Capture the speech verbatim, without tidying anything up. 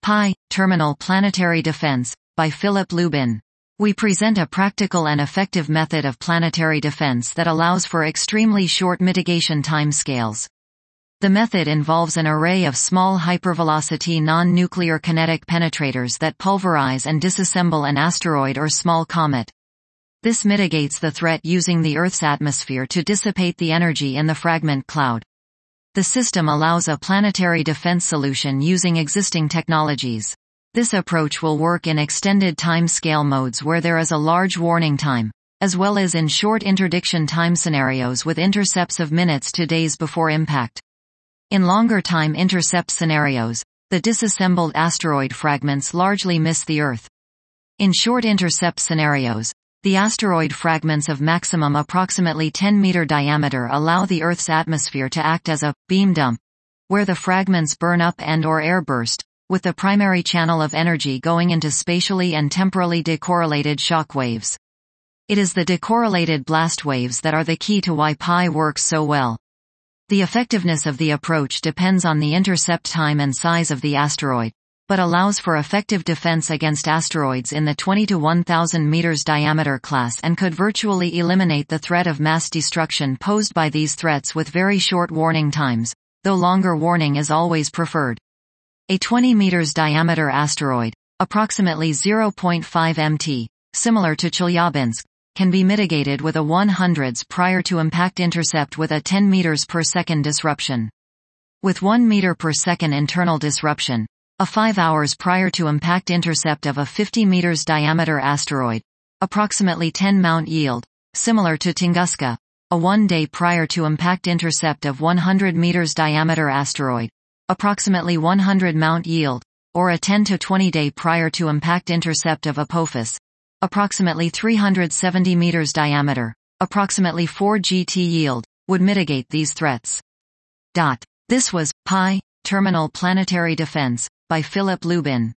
Pi, Terminal Planetary Defense, by Philip Lubin. We present a practical and effective method of planetary defense that allows for extremely short mitigation timescales. The method involves an array of small hypervelocity non-nuclear kinetic penetrators that pulverize and disassemble an asteroid or small comet. This mitigates the threat using the Earth's atmosphere to dissipate the energy in the fragment cloud. The system allows a planetary defense solution using existing technologies. This approach will work in extended time scale modes where there is a large warning time, as well as in short interdiction time scenarios with intercepts of minutes to days before impact. In longer time intercept scenarios, the disassembled asteroid fragments largely miss the Earth. In short intercept scenarios, the asteroid fragments of maximum approximately ten meter diameter allow the Earth's atmosphere to act as a beam dump, where the fragments burn up and or airburst, with the primary channel of energy going into spatially and temporally decorrelated shock waves. It is the decorrelated blast waves that are the key to why Pi works so well. The effectiveness of the approach depends on the intercept time and size of the asteroid, but allows for effective defense against asteroids in the twenty to one thousand meters diameter class and could virtually eliminate the threat of mass destruction posed by these threats with very short warning times, though longer warning is always preferred. A twenty meters diameter asteroid, approximately zero point five meters, similar to Chelyabinsk, can be mitigated with a one hundredths prior to impact intercept with a ten meters per second disruption. With one meter per second internal disruption, a five hours prior to impact intercept of a fifty meters diameter asteroid, approximately ten mount yield, similar to Tunguska, a one day prior to impact intercept of one hundred meters diameter asteroid, approximately one hundred mount yield, or a ten to twenty day prior to impact intercept of Apophis, approximately three hundred seventy meters diameter, approximately four G T yield, would mitigate these threats. Dot. This was Pi, Terminal Planetary Defense, by Philip Lubin.